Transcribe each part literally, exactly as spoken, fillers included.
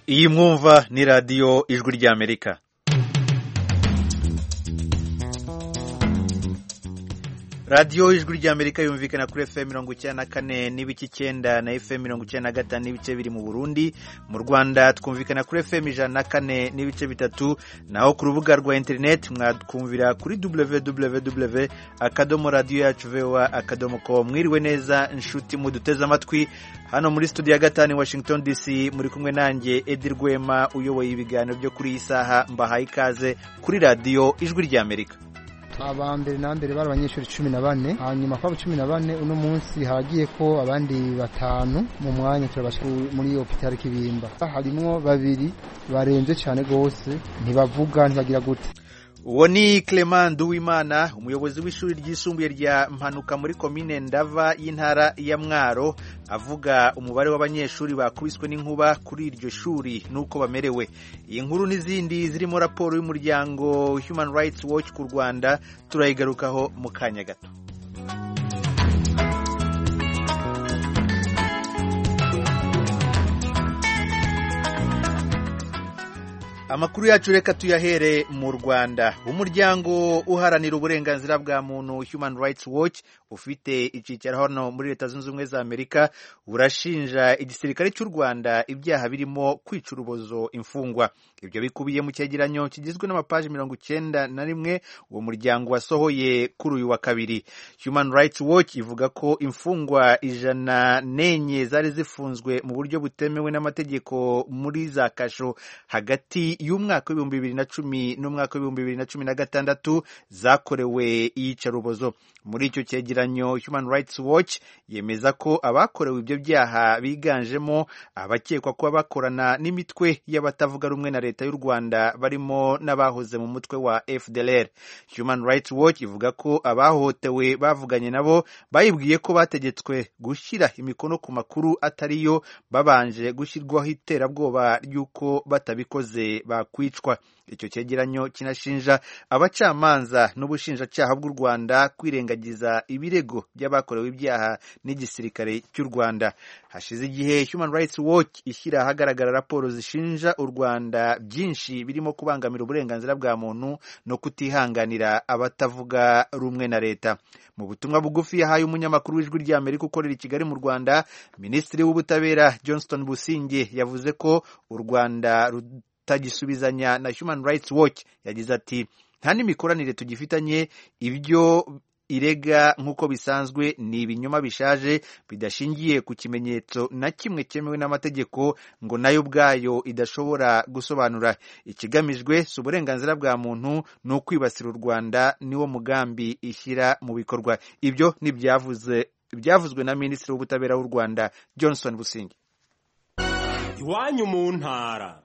Iyi mwumva ni radiyo ijwi ry'Amerika. Radiyo ijwi ry'Amerika yumvikana kuri F M mirongo icyenda na kane n'ibice icyenda na F M mirongo icyenda na gatanu n'ibice biri mu Burundi. Mu Rwanda twumvikana kuri F M ijana na kane n'ibice bitatu, naho ku rubuga rwa internet mwakumvira kuri w w w akadomo radio yacu voa akadomo com. Mwiriwe neza inshuti muduteze amatwi hano muri studio ya gatanu Washington D C, muri kumwe nanjye Edi Rwema uyoboye ibiganiro byo kuri iyi saha. Mbahaye ikaze kuri radiyo ijwi ry'Amerika. Abambere na mbere bari abanyeshuri cumi na bane, hanyuma kwa cumi na bane uno munsi hagiye ko abandi batanu mu mwanya turabasha muri hopitali Kibimba. Harimo babiri barenze cyane gose, ntibavuga ntibagira gute. Uwo ni Clement Nduwimana, umuyobozi w'ishuri ryisumbuye rya Mpanuka muri komine Ndava y'intara ya Mwaro, avuga umubare w'abanyeshuri bakubiswe n'inkuba kuri iryo shuri nuko bamerewe. Iyi nkuru n'izindi zirimo raporo y'umuryango Human Rights Watch ku Rwanda turayigarukaho mu kanya gato. Amakuru yacu reka tuyahere mu Rwanda. Umuryango uharanira uburenganzira bwa muntu Human Rights Watch ufite icicaro hano muri Leta Zunze Ubumwe za Amerika urashinja igisirikare cy'u Rwanda ibyaha birimo kwica urubozo imfungwa. Ibyo bikubiye mu cyegeranyo kigizwe n'amapaji mirongo icyenda na rimwe uwo muryango wasohoye kuri uyu wa kabiri. Human Rights Watch ivuga ko imfungwa ijana n'enye zari zifunzwe mu buryo butemewe n'amategeko muri za kasho hagati y'umwaka w'ibihumbi bibiri na cumi n'umwaka w'ibihumbi bibiri na cumi na gatandatu zakorewe iyicarubozo. Muri icyo cyegeranyo Human Rights Watch yemeza ko abakorewe ibyo byaha biganjemo abakekwa kuba bakorana n'imitwe y'abatavuga rumwe na leta y'u Rwanda barimo n'abahoze mu mutwe wa F D L R. Human Rights Watch ivuga ko abahohotewe bavuganye nabo bayibwiye ko bategetswe gushyira imikono ku makuru atariyo babanje gushyirwaho iterabwoba ry'uko batabikoze bakwicwa. Icyo cyegeranyo kinashinja abacamanza n'ubushinjacyaha bw'u Rwanda kwirengagiza ibirego by'abakorewe ibyaha n'igisirikare cy'u Rwanda. Hashize igihe Human Rights Watch ishyira ahagaragara raporo zishinja u Rwanda byinshi birimo kubangamira uburenganzira bwa muntu no kutihanganira abatavuga rumwe na leta. Mu butumwa bugufi yahaye umunyamakuru w'ijwi ry'Amerika ukorera i Kigali mu Rwanda, Minisitiri w'Ubutabera Johnston Businge yavuze ko u Rwanda tagisubizanya na Human Rights Watch. Yagize ati nta n'imikoranire tugifitanye, ibyo irega nk'uko bisanzwe ni ibinyoma bishaje bidashingiye ku kimenyetso na kimwe cyemewe n'amategeko ngo nayo ubwayo idashobora gusobanura. Ikigamijwe si uburenganzira bwa muntu, ni ukwibasira u Rwanda, niwo mugambi ishyira mu bikorwa. Ibyo ni byavuze byavuzwe na Minisitiri w'Ubutabera w'u Rwanda Johnston Businge. Iwanyu mu ntara.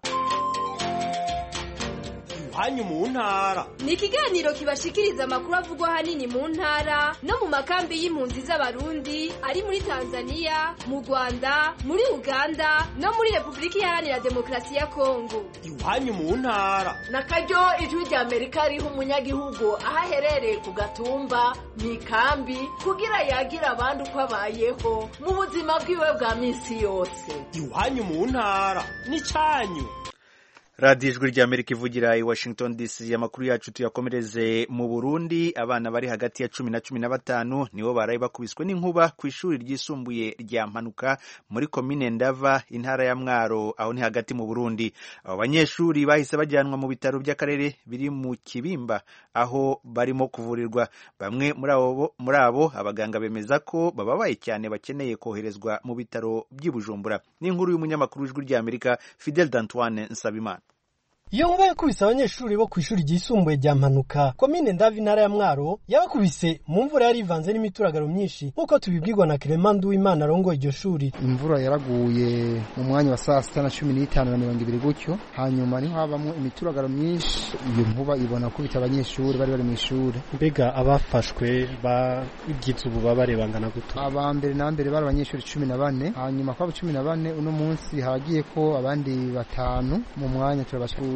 Hanyu mu ntara ni ikiganiro kibashikiriza amakuru avugwa hanini mu ntara no mu makambi y'impunzi z'abarundi ari muri Tanzania, mu Rwanda, muri Uganda no muri Republika Iharanira Demokarasi ya Kongo. Iwanyu mu ntara na karyo ijwi ry'Amerika riho umunyagihugu ahaherereye ku gatumba mu ikambi kugira yagira abandi uko abayeho mu buzima bwiwe bwa minsi yose. Iwanyu mu ntara ni cyanyu. Radiyo ijwi ry'Amerika ivugira i Washington D C. Amakuru yacu tuyakomereze mu Burundi. Abana bari hagati ya cumi na cumi na batanu nibo baraye bakubiswe n'inkuba ku ishuri ryisumbuye rya Mpanuka muri komine Ndava intara ya Mwaro, aho ni hagati mu Burundi. Abo banyeshuri bahise bajyanwa mu bitaro by'akarere biri mu Kibimba aho barimo kuvurirwa. Bamwe muri abo muri abo abaganga bemeza ko bababaye cyane bakeneye koherezwa mu bitaro by'i Bujumbura. Ni inkuru y'umunyamakuru w'ijwi ry'Amerika Fidel D'Antoine Nsabimana. Iyo nkuba yakubise abanyeshuri bo ku ishuri ryisumbuye rya Mpanuka komine Ndava intara ya Mwaro yabakubise mu mvura yari ivanze n'imituragaro myinshi nk'uko tubibwirwa na Clement Nduwimana arongoye iryo shuri. Imvura yaraguye mu mwanya wa saa sita na cumi n'itanu na mirongo ibiri gutyo, hanyuma niho habamo imituragaro myinshi. Iyo nkuba ibona kubita abanyeshuri bari bari mu ishuri. Mbega abafashwe bagize ububabare bangana gute? Abambere na mbere bari abanyeshuri cumi na bane, hanyuma kwa cumi na bane uno munsi hagiye ko abandi batanu mu mwanya turabasha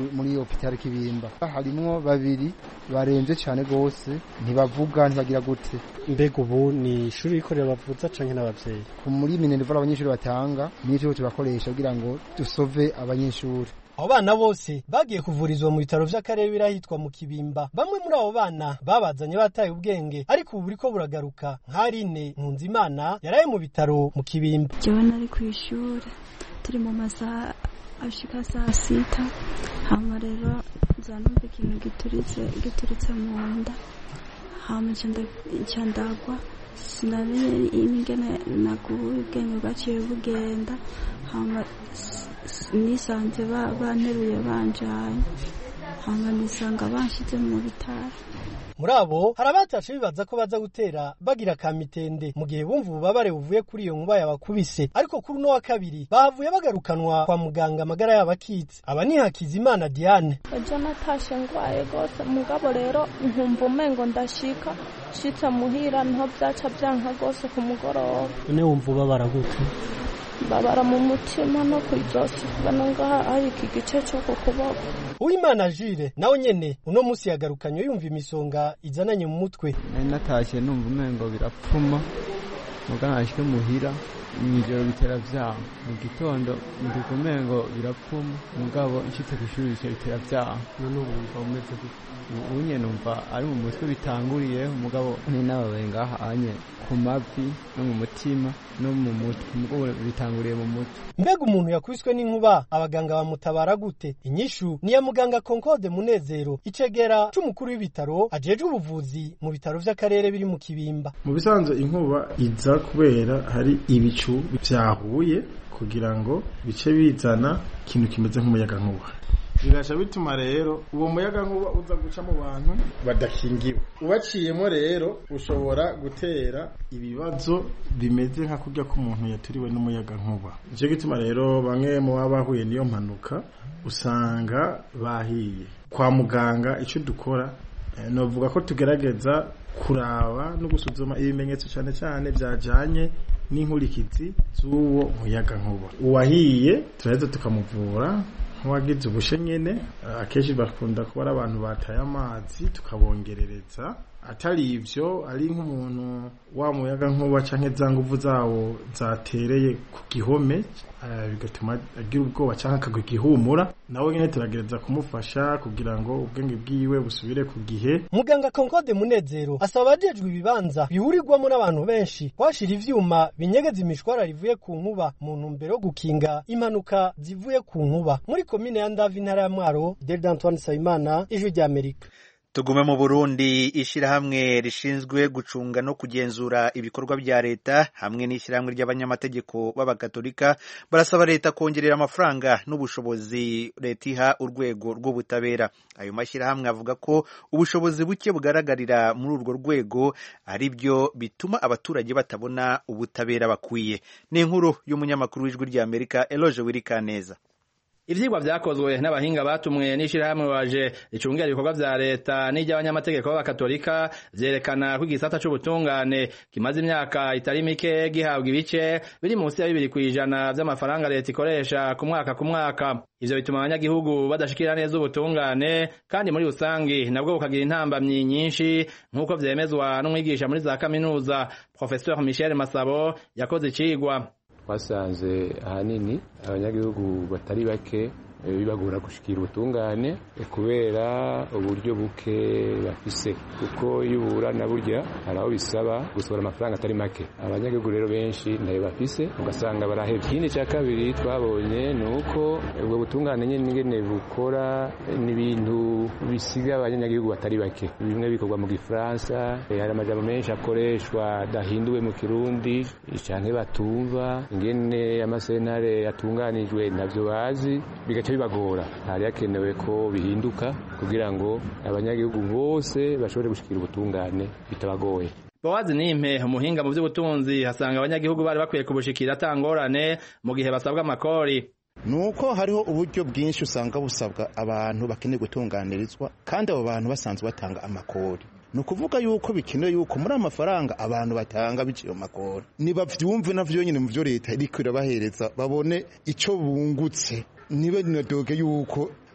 muri hopitali Kibimba harimwo babiri baremvye cyane gose ntibavuga ntibagira gute. Mbega ubu ni ishuri rikorera bavuza canke n'abavyeyi? Muri minerval abanyeshuri batanga nico tubakoresha kugira ngo dusove abanyeshuri. Abo bana bose bagiye kuvurizwa mu bitaro vy'akarere birahitwa mu Kibimba. Bamwe muri abo bana babazanye bataye ubwenge ariko ubu buriko buragaruka. Nkarine Nkunzimana yaraye mu bitaro mu Kibimba. Jewe nari kw'ishuri turi mu masaha ashika saa sita hama rero zanumva ikintu gituritse gituritse mu nda hama nca ndagwa sinamenye ingene naguye ubwenge bwaciye bugenda hama nisanze banteruye banjanye hama nisanga banshize mu bitaro. Muri abo hari abatacu bibaza ko baza gutera bagira kamitende mu gihe bumva ububabare buvuye kuri iyo nkuba yabakubise, ariko kuri uno wa kabiri bahavuye bagarukanwa kwa muganga amagara y'abakitse. Aba ni Hakizimana Diane. Ejo natashe ngwaye gose mugabo rero nkumva umengo ndashika shitsa muhira niho byaca byanka gose ku mugoroba. None wumva ubabara gute? Babara mu mutima no kwizosi bano ngaha ari iki gice cyo kuboko. Uwimana Jire nawe nyene uno musi yagarukanye yumva imisonga izananye mu mutwe. Nari natashe numva umengo birapfuma mugana ashike muhira imijoro bitera vyaha mu gitondo ndikumengo birapfuma mugabo ishitse kw'ishuri bitera vyaha. None ubu umeze gute? Unye numva ari mu mutwe bitanguriye mugabo ni nababaye ngaha anye ku mavi no mu mutima no mu mutwe mugabo bitanguriye mu mutwe. Mbega umuntu yakwiswe n'inkuba abaganga bamutabara gute? Inyishu ni ya muganga Concorde Munezero icegera c'umukuru w'ibitaro ajejwe ubuvuzi mu bitaro vy'akarere biri mu Kibimba. Mu bisanzwe inkuba iza kubera hari ibicu vyahuye kugira ngo bice bizana ikintu kimeze nk'umuyaga nkuba. Bigasha bituma rero uwo muyaga nkuba uza guca mu bantu badakingiwe. Ubaciyemo rero ushobora gutera ibibazo bimeze nka kurya ko umuntu yaturiwe n'umuyaga nkuba. Ico gituma rero bamwe mu babahuye niyo mpanuka usanga bahiye. Kwa muganga ico dukora eh, novuga ko tugerageza kuraba no gusuzuma ibimenyetso cyane cyane byajanye n'inkurikizi z'uwo muyaga nkuba. Uwahiye turaheza tukamuvura wagize ubushe nyene akeshi bakunda kuba abantu bataye amazi tukabongerereza. Atari ivyo ari nk'umuntu wa muyaga nkuba canke za nguvu zawo zatereye ku gihome bigatuma agira ubwoba canke akagwa igihumura, nawe nyene turagereza kumufasha kugira ngo ubwenge bwiwe busubire ku gihe. Muganga Concorde Munezero asaba abajejwe ibibanza bihurirwamo n'abantu benshi kwashira ivyuma binyegeza imishwara rivuye ku nkuba mu ntumbero yo gukinga impanuka zivuye ku nkuba. Muri komine ya Ndavi ntara ya Mwaro, Delda Antoine Sayimana, Ijwi ry'Amerika. Tugume mu Burundi. Ishirahamwe rishinzwe gucunga no kugenzura ibikorwa bya leta hamwe n'ishirahamwe ry'abanyamategeko b'abakatolika barasaba leta kongerera amafaranga n'ubushobozi leta iha urwego rw'ubutabera. Ayo mashirahamwe avuga ko ubushobozi buke bugaragarira muri urwo rwego ari byo bituma abaturage batabona ubutabera bakwiye. Ni inkuru y'umunyamakuru w'Ijwi ry'Amerika Eloge Wirikaneza. Ivyigwa vyakozwe n'abahinga batumwe n'ishirahamwe waje ricungera ibikorwa vya leta n'iry'abanyamategeko b'abakatolika vyerekana ko igisata c'ubutungane kimaze imyaka itari mike gihabwa ibice biri munsi ya bibiri kw'ijana vy'amafaranga leta ikoresha ku mwaka ku mwaka. Ivyo bituma abanyagihugu badashikira neza ubutungane kandi muri rusangi nabwo bukagira intambamyi nyinshi nk'uko vyemezwa n'umwigisha muri za kaminuza Professeur Michel Masabo yakoze icigwa. Twasanze ahanini abanyagihugu batari bake bibagora gushikira ubutungane kubera uburyo buke bafise, kuko iyo uburana burya hari aho bisaba gusohora amafaranga atari make. Abanyagihugu rero benshi ntayo bafise ugasanga barahevye. Ikindi cya kabiri twabonye ni uko ubwo butungane nyene ingene bukora n'ibintu bisiga abanyagihugu batari bake. Bimwe bikorwa mu Gifaransa, hari amajambo menshi akoreshwa dahinduwe mu Kirundi canke batumva, ingene amasentare yatunganijwe ntavyo bazi, bigaca bibagora. Hari yakenewe ko bihinduka kugira ngo abanyagihugu bose bashobore gushikira ubutungane bitabagoye. Bowazi Nimpe umuhinga mu by'ubutunzi hasanga abanyagihugu bari bakwiye kubushikira atangorane mu gihe basabwa amakori. Nuko hariho uburyo bwinshi usanga busabwa abantu bakeneye gutunganirizwa kandi abo bantu basanzwe batanga amakori. Nukuvuga yuko bikenewe yuko muri amafaranga abantu batanga biciye makori nibavyumve navyo nyine mu byo leta iriko irabahereza babone ico bungutse. Nibe ninadoge yuko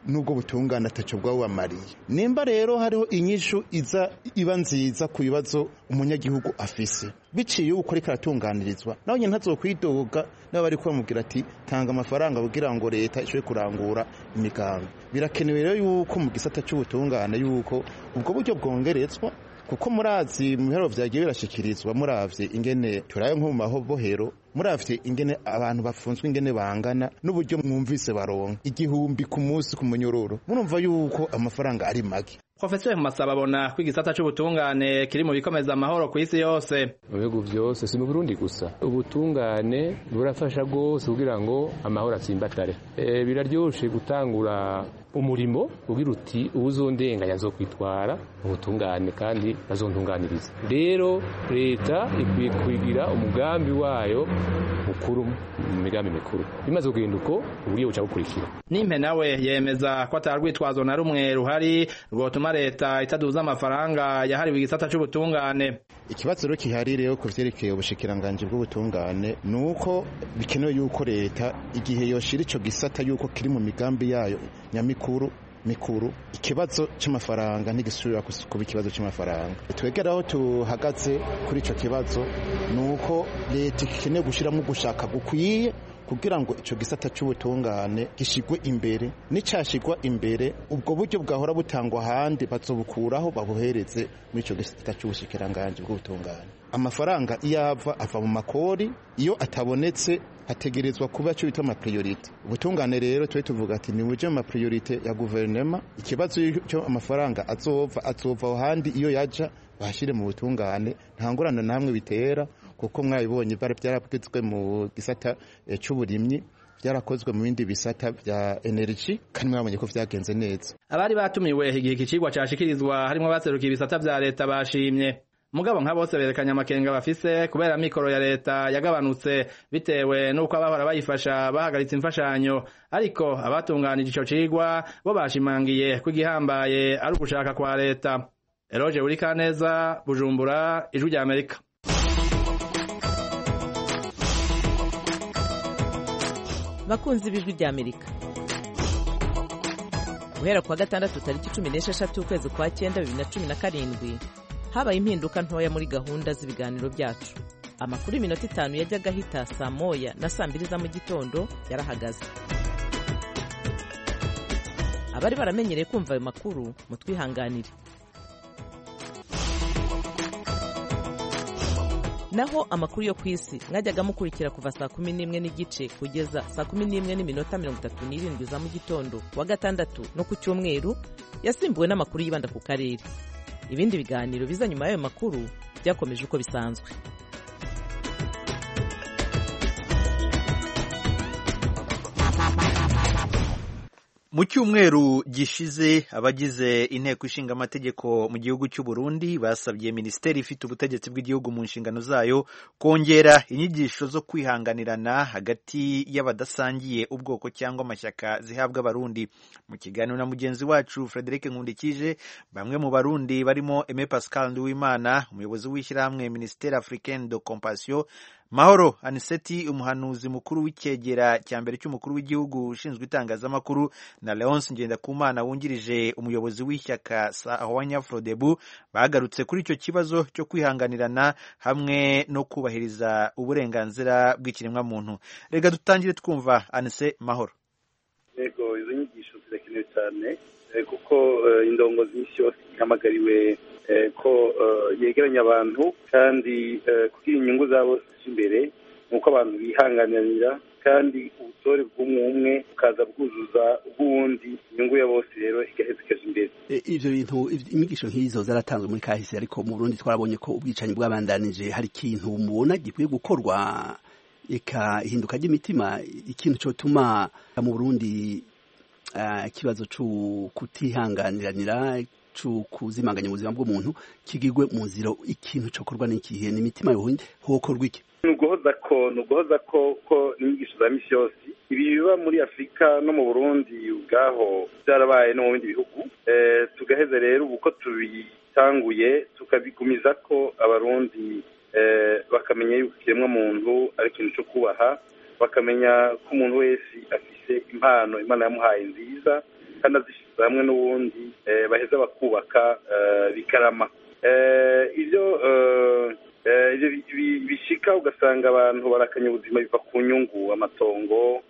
nubwo butungane ataco bwawamariye. Nimba rero hariho inyishu iza iba nziza ku bibazo umunyagihugu afise biciye uko ariko aratunganirizwa, nawe nyine ntazokwidoga nabo bari kwamubwira ati tanga amafaranga kugira ngo leta ishobore kurangura imigambi. Birakenewe rero yuko mu gisata cy'ubutungane yuko ubwo buryo bwongerezwa, kuko murazi mu bihero vyagiye birashikirizwa, muravye ingene turaye nko mu mahobohero, muravye ingene abantu bafunzwe ingene bangana n'uburyo mwumvise baronka igihumbi ku munsi ku munyororo, murumva yuko amafaranga ari make. Professor Masaba abona ko igisata c'ubutungane kiri mu bikomeza amahoro ku isi yose. Mu bihugu byose, si mu Burundi gusa, ubutungane burafasha gose kugira ngo amahoro atsimbatare. E, biraryoshe gutangura umurimo ugira uti ubuzondenganya zo kwitwara ubutungane kandi bazontunganiriza. Rero leta ikwiye kugira umugambi wayo mukuru mu migambi mikuru, bimaze kugenda uko uburyo buca bukurikira. Nimpe nawe yemeza ko atarwitwazo na rumwe ruhari rwotuma leta itaduza amafaranga yahariwe igisata c'ubutungane. Ikibazo rero kihari rero ku vyerekeye ubushikiranganje bw'ubutungane nuko bikenewe yuko leta igihe yoshira ico gisata yuko kiri mu migambi yayo nyamikuru mikuru, ikibazo c'amafaranga ntigisubira kuba ikibazo c'amafaranga. Twegera aho tuhagaze kuri ico kibazo nuko leta ikeneye gushiramo gushaka gukwiye kugira ngo ico gisata c'ubutungane gishigwe imbere. Nicashigwa imbere, ubwo buryo bwahora butangwa handi bazobukuraho babuhereze muri ico gisata c'ubushikiranganje bw'ubutungane. Amafaranga iyava ava mu makori, iyo atabonetse hategerezwa kuba cyo bita ama priority. Ubutungane rero twe tuvuga ati ni buje ama priority ya guverinoma. Ikibazo cyo amafaranga azova azova handi iyo yaja bashire mu butungane, nta ngorane namwe bitera, kuko mwabibonye bare byarapwitswe mu gisata e, c'uburimyi, byarakozwe mu bindi bisata bya energy, kandi mwabonye ko vyagenze neza. Abari batumiwe igihe kicigwa cashikirizwa harimo baserukiye ibisata vya leta bashimye. Mugabo nka bose berekanya amakenga bafise kubera mikoro ya leta yagabanutse bitewe nuko abahora bayifasha bahagaritse imfashanyo, ariko abatunganije ico cigwa bo bashimangiye ko igihambaye ari ugushaka kwa leta. Eroje Urikaneza, Bujumbura, Ijwi rya Amerika. Bakunzi b'Ijwi rya Amerika, guhera kwa gatandatu tariki cumi n'esheshatu ukwezi kwa cyenda bibiri na cumi na karindwi habaye impinduka ntoya muri gahunda z'ibiganiro byacu. Amakuru iminota itanu yajyaga hita saa moya na saa mbiri za mu gitondo yarahagaze. Abari baramenyereye kumva ayo makuru mutwihanganire. Naho amakuru yo kwisi mwajyaga mukurikira kuva saa kumi n'imwe n'igice kugeza saa kumi n'imwe n'iminota mirongo itatu n'irindwi za mu gitondo wa gatandatu no ku cyumweru yasimbuwe n'amakuru yibanda ku karere. Ibindi biganiro biza nyuma y'ayo makuru byakomeje uko bisanzwe. Mu cyumweru gishize abagize inteko ishinga amategeko mu gihugu cy'u Burundi basabye ministeri ifite ubutegetsi bw'igihugu mu nshingano zayo kongera inyigisho zo kwihanganirana hagati y'abadasangiye ubwoko cyangwa amashyaka zihabwa abarundi. Mu kiganiro na mugenzi wacu Frederic Nkundikije, bamwe mu barundi barimo Aimé Pascal Nduwimana, umuyobozi w'ishyirahamwe Ministère Africaine de Compassion, Mahoro Aniseti, umuhanuzi mukuru w'icyegera cya mbere cy'umukuru w'igihugu ushinzwe itangazamakuru, na Leonce Ngendakumana wungirije umuyobozi w'ishyaka Sahwanya Frodebu bagarutse kuri icyo kibazo cyo kwihanganirana hamwe no kubahiriza uburenganzira bw'ikiremwa muntu. Rega dutangire twumva Anise Mahoro. Yego, izo nyigisho zirakenewe cyane kuko indongozi y'isi yose ihamagariwe ko yegeranya abantu kandi kugira inyungu zabo imbere, nuko abantu bihanganira kandi ubutore bw'umwe bukaza bwuzuza ubw'uwundi, inyungu ya bose rero igaheza ikaja imbere. Ivyo bintu inyigisho nk'izo zaratanzwe muri kahise, ariko mu Burundi twarabonye ko ubwicanyi bwabandanije. Hari ikintu mubona gikwiye gukorwa, eka ihinduka ry'imitima, ikintu cyotuma mu Burundi ikibazo cyo kutihanganiranira kuzimanganya ubuzima bw'umuntu kigirwe mu nzira, ikintu cyokorwa n'ikihe? n'imitima yohinde hokorwa iki? Nuguhoza ko nuguhoza ko ko inyigisho za misi yose ibi biba muri Afrika no mu Burundi ubwaho byarabaye no mu bindi bihugu, eh tugaheza rero uko tubitanguye tukabigumiza ko abarundi eh bakamenya yuko kiremwa muntu ari ikintu cyo kubaha, bakamenya ko umuntu wese afise impano Imana yamuhaye nziza, kandi azishyize hamwe n'ubundi baheza bakubaka bikarama ibyo ibyo bishika ugasanga abantu barakanya ubuzima biva ku nyungu amatongo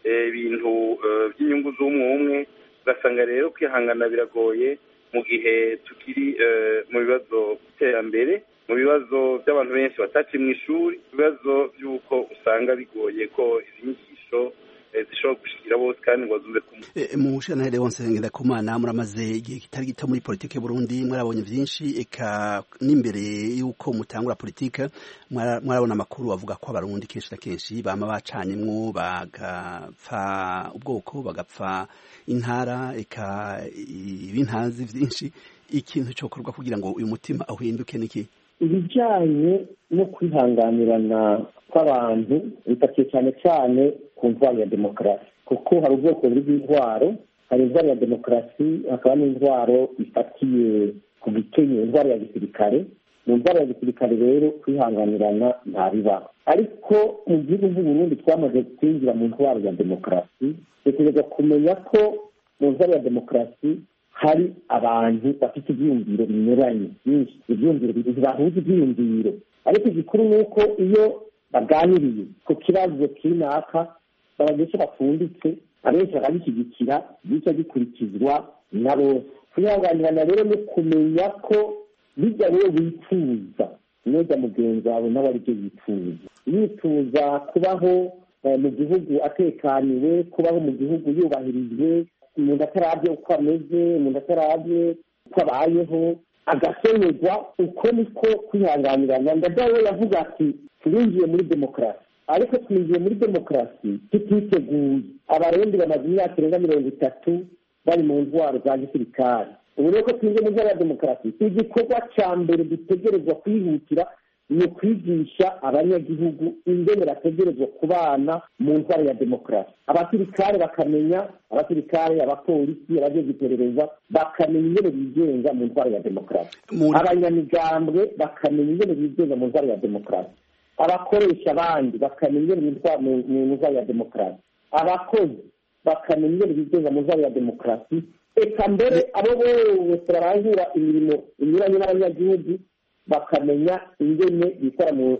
ibintu by'inyungu z'umwe umwe ugasanga rero kwihangana biragoye mu gihe tukiri mu bibazo by'iterambere mu bibazo by'abantu benshi bataciye mu ishuri ibibazo by'uko usanga bigoye ko izi nyigisho zishobora gushikira bose kandi ngo zumve kumwe mu shana wonse Ngendakumana muramaze igihe kitari gito muri politike Burundi mwarabonye byinshi eka n'imbere yuko mutangura politike mwarabona amakuru avuga ko abarundi kenshi na kenshi bama bacanimwo bagapfa ubwoko bagapfa intara eka ibintazi byinshi ikintu cyokorwa kugira ngo uyu mutima uhinduke niki ibijyanye no kwihanganirana kw'abantu bifatiye cyane cyane ku ntwaro ya demokarasi kuko hari ubwoko bw'intwaro hari intwaro ya demokarasi hakaba n'intwaro ifatiye ku gikenye intwaro ya gisirikare mu ntwaro ya gisirikare rero kwihanganirana ntabibaho ariko mu gihugu Burundi twamaze kwinjira mu ntwaro ya demokarasi dutegereza kumenya ko mu ntwaro ya demokarasi hari abantu bafite ibyiyumviro binyuranye byinshi ibyiyumviro bahuza ibyiyumviro ariko igikuru ni uko iyo baganiriye ku kibazo kinaka babagesha bafunditse abenshi bakabishyigikira bityo gikurikizwa na bose kwihanganirana rero ni kumenya ko bijya rero wifuza neza mugenzi wawe nawe aribyo yifuza yifuza kubaho mu gihugu atekaniwe kubaho mu gihugu yubahirijwe umuntu atarabye uko ameze umuntu atarabye uko abayeho agasonerwa uko niko kwihanganirana ndadawe yavuga ati twinjiye muri demokarasi ariko twinjiye muri demokarasi tutiteguye abarundi bamaze imyaka irenga mirongo itatu bari mu ntwaro za gisirikare ubu rero ko twinjiye mu ntwaro ya demokarasi igikorwa cya mbere dutegerezwa kwihutira ni ukwigisha abanyagihugu ingene bategerezwa kubana mu ntwaro ya demokarasi abasirikare bakamenya abasirikare abapolisi abajejwe iperereza bakamenya ingene bigenga mu ntwaro ya demokarasi abanyamigambwe bakamenya ingene bigenga mu ntwaro ya demokarasi abakoresha abandi bakamenya ingene mu ntwaro ya demokarasi abakozi bakamenya ingene bigenga mu ntwaro ya demokarasi eka mbere abo bose barangura imirimo inyuranye n'abanyagihugu bakamenya ingene bikora mu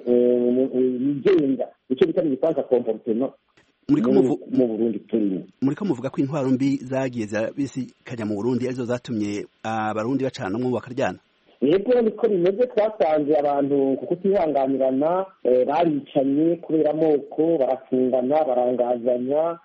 bigenga icyo bita mu gifaransa comportement mu Burundi turimo muriko muvuga ko intwaro mbi zagiye bisikanya mu Burundi arizo zatumye abarundi bacana umwe bakaryana yego niko bimeze twasanze abantu kuko tihanganirana baricanye kubera amoko barafungana barangazanya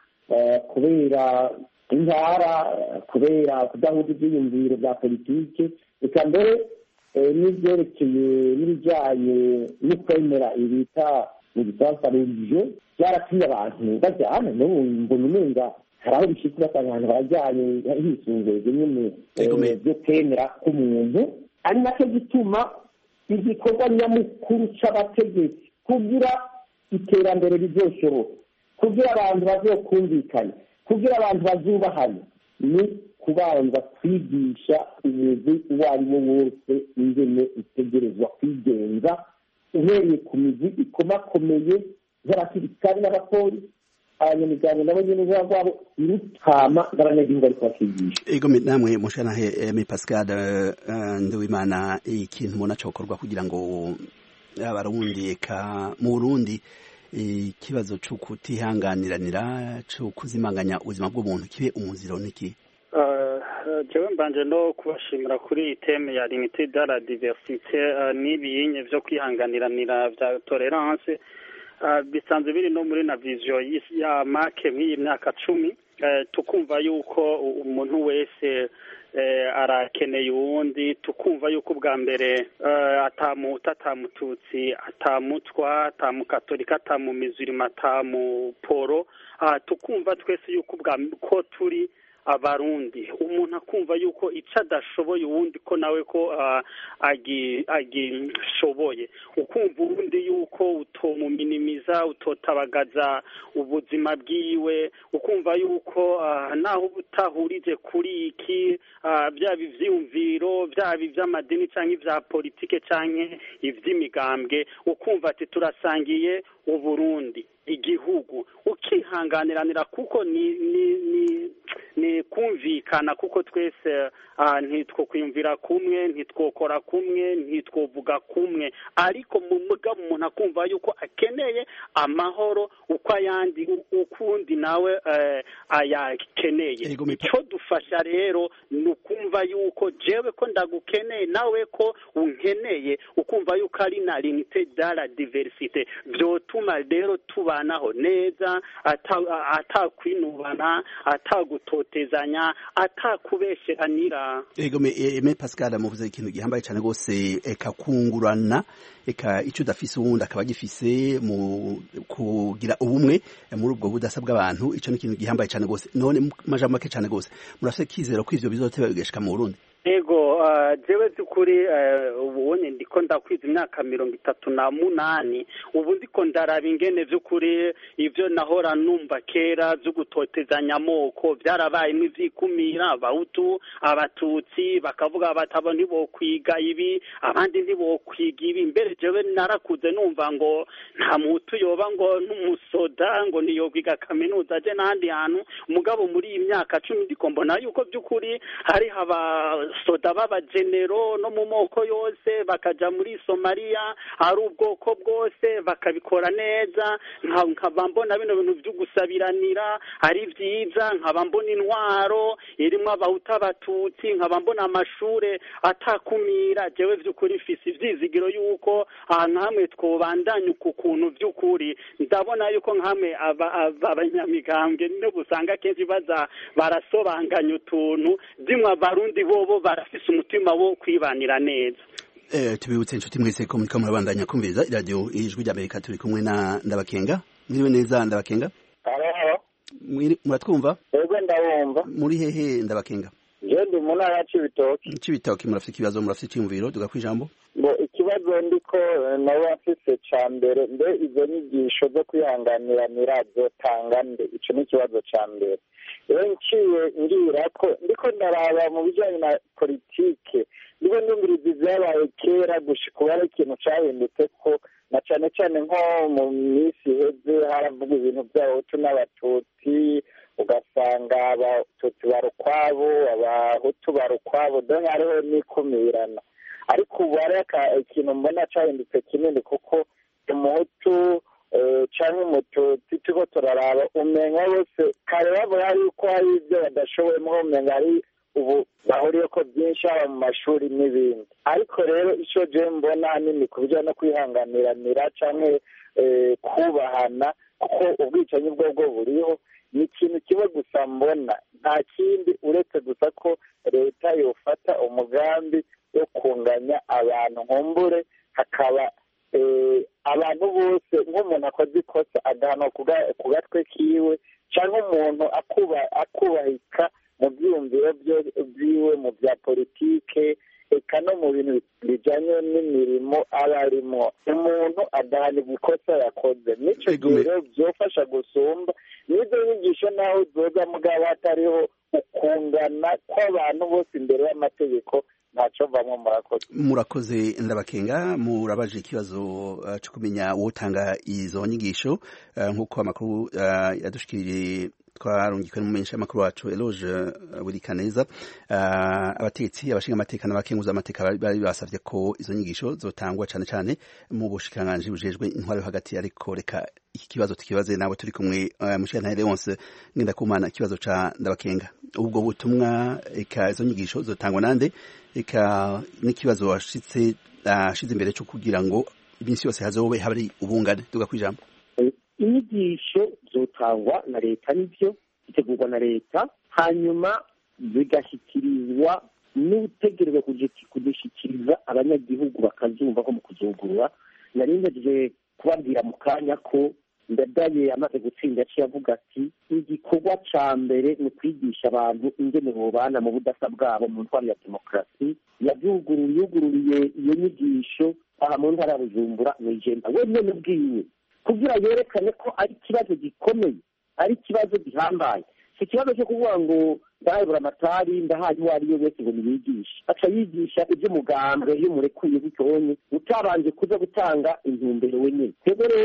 kubera intara kubera kudahuza ibyiyumviro bya politike eka mbere n'ibyerekeye n'ibijyanye no kwemera ibita mu gifaransa religiyo byaratumye abantu bajyana n'ubu mbona umenga hari aho bishika ugasanga abantu barajyanye hisunzwe nyine byo kwemera k'umuntu ari nacyo gituma igikorwa nyamukuru c'abategetsi kugira iterambere rizoshoboka kugira abantu bazokumvikana kugira abantu bazubahane ni kubanza kwigisha umwuga uwo ari wo wose ingene utegerezwa kwigenza uhereye ku mizi ikomakomeye nk'abasirikare n'abapolisi abanyamigambwe nabo nyene ubuha bwabo irutama n'abanyagihugu ariko bakigisha ego namwe mushanahe mi Pascal Nduwimana ikintu mubona cokorwa kugira ngo abarundi eka mu Burundi ikibazo cyo kutihanganiranira cyo kuzimanganya ubuzima bw'umuntu kibe umuziro niki jewe mbanje no kubashimira kuri iteme ya limite de la diversité n'ibiyinye vyo kwihanganiranira vya tolerance bisanzwe biri no muri na vision ya make mw'iyi myaka cumi tukumva yuko umuntu wese arakeneye uwundi tukumva yuko ubwa mbere atamuta atamututsi atamutwa atamukatolika atamumizirima atamuporo tukumva twese yuko ubwa ko turi abarundi umuntu akumva yuko icyo adashoboye uwundi ko nawe ko agishoboye ukumva uwundi yuko utomuminimiza utotabagaza ubuzima bwiwe ukumva yuko naho utahurije kuri iki byaba ibyiyumviro byaba iby'amadini cyangwa ibya politike cyangwa iby'imigambwe ukumva ati turasangiye uburundi igihugu ukihanganiranira kuko ni ni ni ni kumvikana kuko twese ntitwo kwiyumvira kumwe ntitwokora kumwe ntitwovuga kumwe ariko mu mugabo umuntu akumva yuko akeneye amahoro uko ayandi ukundi nawe ayakeneye icyo dufasha rero ni ukumva yuko jewe ko ndagukeneye nawe ko unkeneye ukumva yuko ari na limite de la diversite byotuma rero tubanaho neza atakwinubana atagutotezanya atakubesheranira ego me Pascal muvuze ikintu gihambaye cyane gose eka kungurana eka icyo udafise uwundi akaba gifise mu kugira ubumwe muri ubwo budasa bw'abantu icyo ni ikintu gihambaye cyane gose none majambo make cyane gose murafite kizero ko ivyo bizoteba bigashika mu Burundi ego jewe zukuri ubonye ndiko ndakwiza imyaka mirongo itatu na munani ubu ndiko ndaraba ingene vy'ukuri ivyo nahora numva kera vyo gutotezanya amoko byarabaye n'ivyikumira abahutu abatutsi bakavuga batabo ntibokwiga ibi abandi ntibokwiga ibi mbere jewe narakuze numva ngo nta mutu yoba ngo n'umusoda ngo niyokwiga kaminuza je n'ahandi hantu mugabo muri iyi myaka cumi ndiko mbona yuko vy'ukuri hari haba soda b'abagenero no mu moko yose bakaja muri Somalia ari ubwoko bwose bakabikora neza nkaba mbona bino bintu byo gusabiranira ari vyiza nkaba mbona intwaro irimo abahuta abatutsi nkaba mbona amashure atakumira jewe vy'ukuri fisi ivyizigiro yuko nkamwe twobandanya ku kuntu vy'ukuri ndabona yuko nkamwe abanyamigambwe no busanga kenshi baza barasobanganya utuntu dimwe abarundi bobo barafise umutima wo kwibanira neza. Eh tubibutse inshuti mwese ko muriko murabandanya kumviriza radio ijwi rya Amerika turi kumwe na Ndabakenga. Mwiriwe neza Ndabakenga? Halo. Mwiri muratwumva? Yego ndabumva. Muri hehe Ndabakenga? Je ndi mu ntara ya Cibitoke. Cibitoke murafite ikibazo murafite cyumviro tuga kwijambo? Ngo ikibazo ndiko nawe afise ca mbere mbe izo nyigisho zo kwihanganiranira zotanga nde ico ni ikibazo ca mbere. Rero nciye ngira ko ndiko ndaraba mu bijanye na politike ndiko ndumviriza ivyabaye kera gushika ubu ari ikintu cahindutse ko na cane cane nko mu minsi iheze haravuga ibintu vy'abahutu n'abatutsi ugasanga abatutsi barukwabo abahutu barukwabo donc hariho n'ikumirana ariko ubu hari ikintu mbona cahindutse kinini kuko umuhutu canke umututsi turiko turaraba umenya wese kare bavuga yuko hari ivyo badashoboye mwo umenga hari ubu bahuriyeko byinshi haba mu mashuri n'ibindi ariko rero ico je mbona hanini ku bijanye no kwihanganiranira canke kubahana kuko ubwicanyi bwo bwo buriho ni ikintu kiba gusa mbona nta kindi uretse gusa ko leta yofata umugambi wo kunganya abantu nkumbure hakaba abantu bose nk'umuntu akoze ikosa agahanwa ku gatwe kiwe cyangwa umuntu akubahika mu byiyumviro byiwe mu bya politike eka no mu bintu bijyanye n'imirimo aba arimo umuntu adahanirwa ikosa yakoze n'icyo gihe rero byofasha gusumba n'izo nyigisho naho zoza mugabo hatariho ukungana kw'abantu bose imbere y'amategeko ntacyo vamwe murakoze murakoze Ndabakenga murabaje ikibazo uh, cyo kumenya wotanga izo nyigisho uh, nk'uko amakuru uh, yadushikirije twarungikwe n'umumenyesha makuru wacu Eloge uh, Burikaneza uh, abatetsi abashinga amateka n'abakenguza amateka bari basavye ko izo nyigisho zotangwa cyane cyane mu bushikanganje bujejwe intwaro hagati ariko reka iki kibazo tukibaze nawe turi kumwe uh, mushikana Leonce ngenda kumana ikibazo ca Ndabakenga ubwo butumwa eka izo nyigisho zotangwa nande eka n'ikibazo washitse ashize imbere cyo kugira ngo iminsi yose hazobe hari ubungane tuga kwijambo inyigisho zotangwa na leta nivyo itegurwa na leta hanyuma zigashyikirizwa n'utegerezwa kudushyikiriza abanyagihugu bakazumva ko mu kuzugurura narindeje kubabwira mu kanya ko ndadaye amaze gutsinda yaciye avuga ati igikorwa ca mbere ni ukwigisha abantu ingene bobana mu budasa bwabo mu ntwaro ya demokarasi yavyuguruye yugururiye iyo nyigisho aha mu ntara ya Bujumbura mw'ijenda we nyene ubwiwe kugira yerekane ko ari ikibazo gikomeye ari ikibazo gihambaye si ikibazo cyo kuvuga ngo ndahayobora amatari ndahaye uwo ariyo wese ngo niyigishe aca yigisha ivy'umugambwe iyo murekuye bitonye utabanje kuza gutanga intumbero wenyene twebwe rero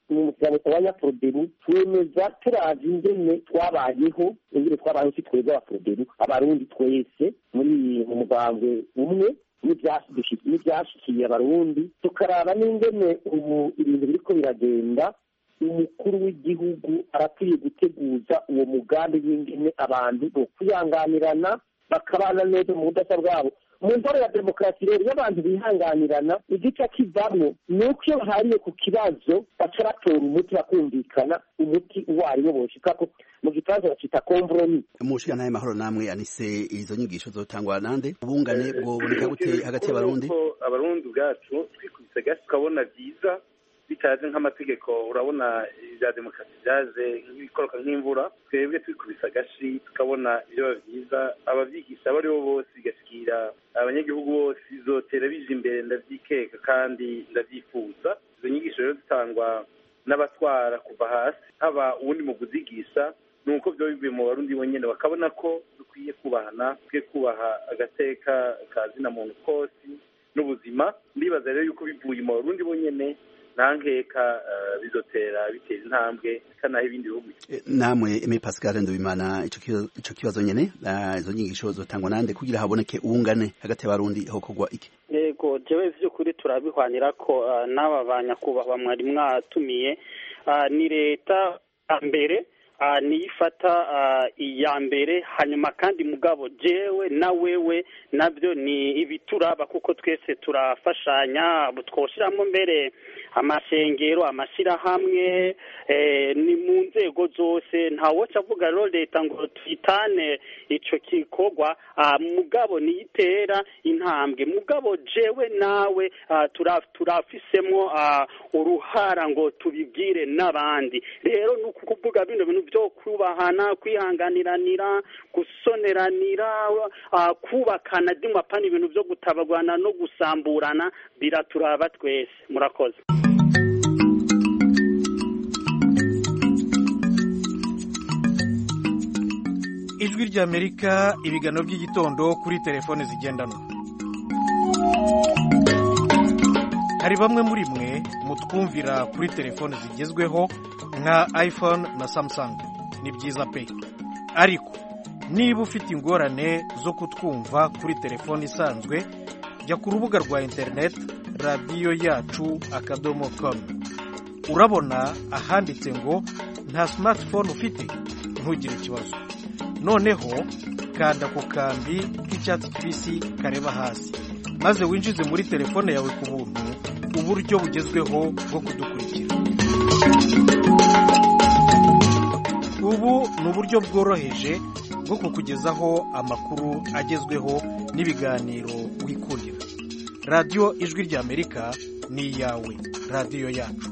mu muryango w'abanyaprodebu twemeza turazi ingene twabayeho ingene twabayeho si twebwe abaprodebu abarundi twese muri mu mugambwe umwe n'ibyashikiye abarundi tukaraba n'ingene ubu ibintu biriko biragenda umukuru w'igihugu arakwiye guteguza uwo mugambi w'ingene abantu bo kwihanganirana bakabana neza mu budasa bwabo mu ntore ya demokarasi rero iyo abantu bihanganirana igice kivamwo ni uko iyo bahariye ku kibazo baca batora umuti bakumvikana umuti uwo ari wo boshikako mu gifaransa bacita kompromis. Mushika naye mahoro namwe anise izo nyigisho zotangwa nande ubungane bwoboneka gute hagati y'abarundi abarundi ubwacu twikubise gasi tukabona byiza bitaje nk'amategeko urabona ibya demokarasi byaje nk'ibikoroka nk'imvura twebwe twikubisa gashi tukabona ibyo byiza abavyigisha bari bo bose bigashikira abanyagihugu bose bizotera bije imbere ndavyikeka kandi ndavyifuza izo nyigisho rero zitangwa n'abatwara kuva hasi haba uwundi mu kuzigisha nuko byo bivuye mu barundi bonyene bakabona ko dukwiye kubahana dukwiye kubaha agateka ka zina muntu kose n'ubuzima ndibaza rero yuko bivuye mu barundi bonyene nankeka bizotera bitera intambwe kanaho ibindi bihugu. Namwe Aimé Pascal Ndubimana ico ico kibazo nyene izo nyigisho zotangwa nande kugira haboneke ubungane hagati y'abarundi aho kogwa iki? Yego jewe vy'ukuri turabihwanira ko n'aba banyakubahwa mwari mwatumiye ni leta mbere niyifata iya mbere hanyuma kandi mugabo jewe na wewe nabyo ni ibituraba kuko twese turafashanya twoshiramo mbere amashengero amashirahamwe ni mu nzego zose ntawoca avuga rero leta ngo twitane ico kikogwa mugabo niyitera intambwe mugabo jewe nawe turafisemo uruhara ngo tubibwire n'abandi rero nuko kuvuga bino bintu byo kubahana kwihanganiranira gusoneranira kubakana dimapana ibintu byo gutabagwana no gusamburana biraturaba twese murakoze. Ijwi ry'Amerika ibiganiro by'igitondo kuri telefone zigendanwa. Hari bamwe muri mwe mutwumvira kuri telefone zigezweho nka iPhone na Samsung ni byiza pe ariko niba ufite ingorane zo kutwumva kuri telefone isanzwe jya ku rubuga rwa internet radio yacu akadomo com urabona ahanditse ngo nta smartphone ufite ntugire ikibazo noneho kanda ku kambi k'icyatsi kibisi kareba hasi maze winjize muri telefone yawe ku buntu uburyo bugezweho bwo kudukurikira. Ubu ni uburyo bworoheje bwo kukugezaho amakuru agezweho n'ibiganiro wikundira. Radio Ijwi ry'Amerika ni iyawe, radio yacu.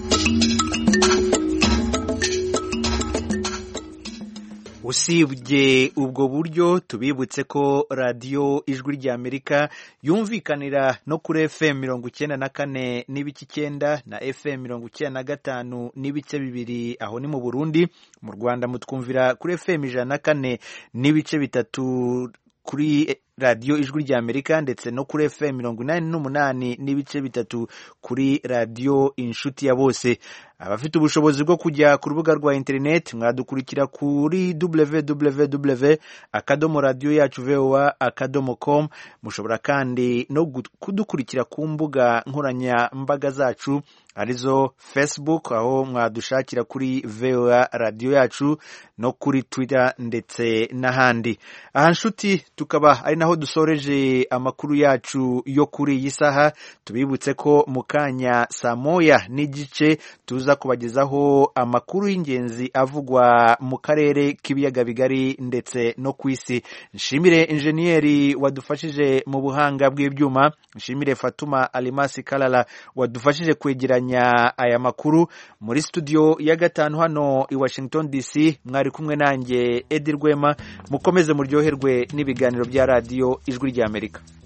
Usibye ubwo buryo tubibutse ko radio Ijwi ry'Amerika yumvikanira no kuri F M mirongo icyenda na kane n'ibice icyenda na F M mirongo icyenda na gatanu n'ibice bibiri aho ni mu Burundi. Mu Rwanda mutwumvira kuri F M ijana na kane n'ibice bitatu kuri radio Ijwi ry'Amerika ndetse no kuri F M mirongo inani n'umunani n'ibice bitatu kuri radio Inshuti ya Bose. Abafite ubushobozi bwo kujya ku rubuga rwa internet mwadukurikira kuri w w w akadomo radio yacu voa akadomo com. Mushobora kandi no kudukurikira ku mbuga nkoranya mbaga zacu arizo Facebook aho mwadushakira kuri voa radio yacu no kuri Twitter ndetse n'ahandi. Aha Nshuti tukaba ari naho dusoreje amakuru yacu yo kuri iyi saha. Tubibutse ko mukanya saa moya n'igice tuza kubagezaho amakuru y'ingenzi avugwa mu karere k'ibiyaga bigari ndetse no ku isi. Nshimire enjeniyeri wadufashije mu buhanga bw'ibyuma, nshimire Fatuma Alimasi Kalala wadufashije kwegeranya aya makuru. Muri studio ya gatanu hano i Washington D C mwari kumwe nanjye Edi Rwema. Mukomeze muryoherwe n'ibiganiro bya radio Ijwi ry'Amerika.